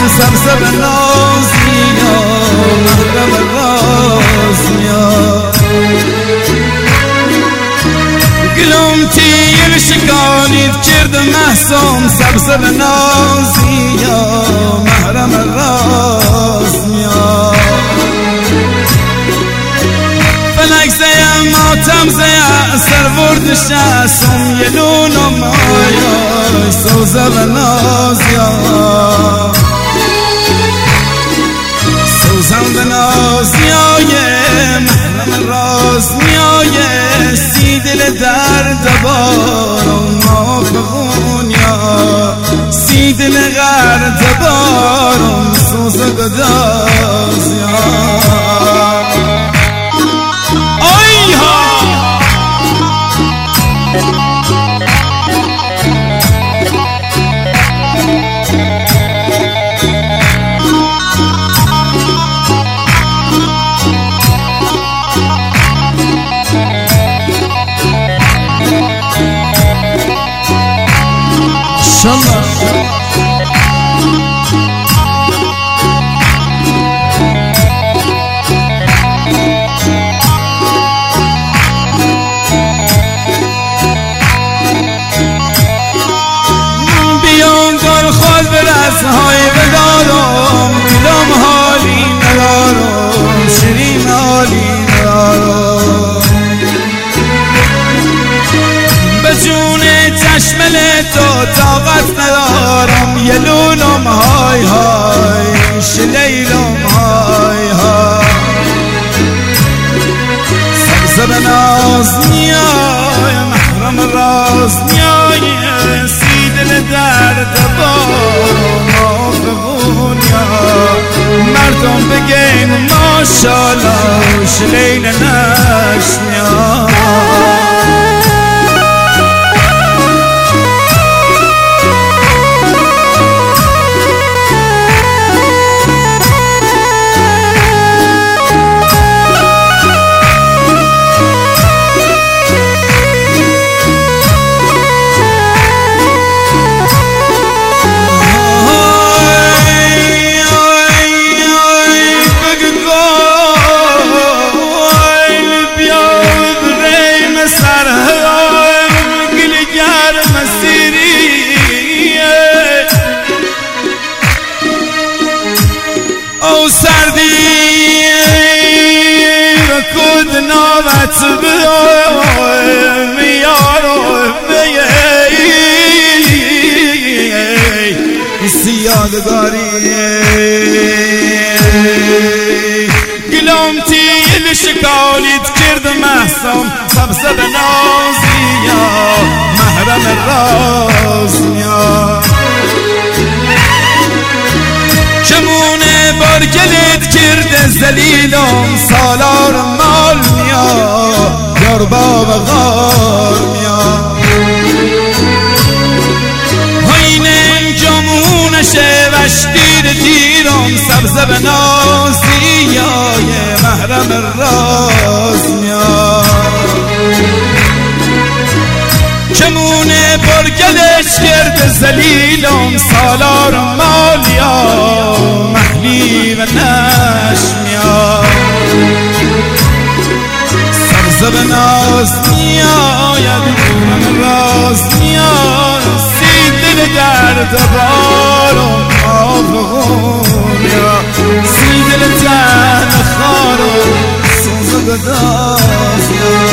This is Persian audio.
سبزب نازیا محرم رازیا گلوم تیر شکانید کرد محسوم سبزب نازیا محرم رازیا فلک زیم ماتم زیم سرورد شاسم یلونم آیا سوزب نازیا سوزم نازیای محرم رازیای سی دل درد بارم مافقونیا سی دل غرد بارم سوزب دازیا های بدارم دلم حالی ندارم شیرین حالی ندارم به جون چشمل تو طاقت ندارم یلونم های های شلیلم های های سبزب نازنیای محرم رازنیای سی دل درد بارم مردم بگیم ماشالله شلیل نشنیا او سردی رکود نامت بیارو بیسی یادگاری گلوم تیل شکالیت کرد محسوم سبزب نازیا محرم رازیا چمونه برگلت کرد زلیلم سالار مال میا یار باب غار میا هینم جمون شوش دیر دیرم سبزب نازیای محرم راز میا چمونه برگلش کرد زلیلم سالار مالیا محلی و نشمیا سبزب ناز نیاید من راز نیاد سی دل درد بارم آفغونیا سی دل تن خارم سوزب دازیا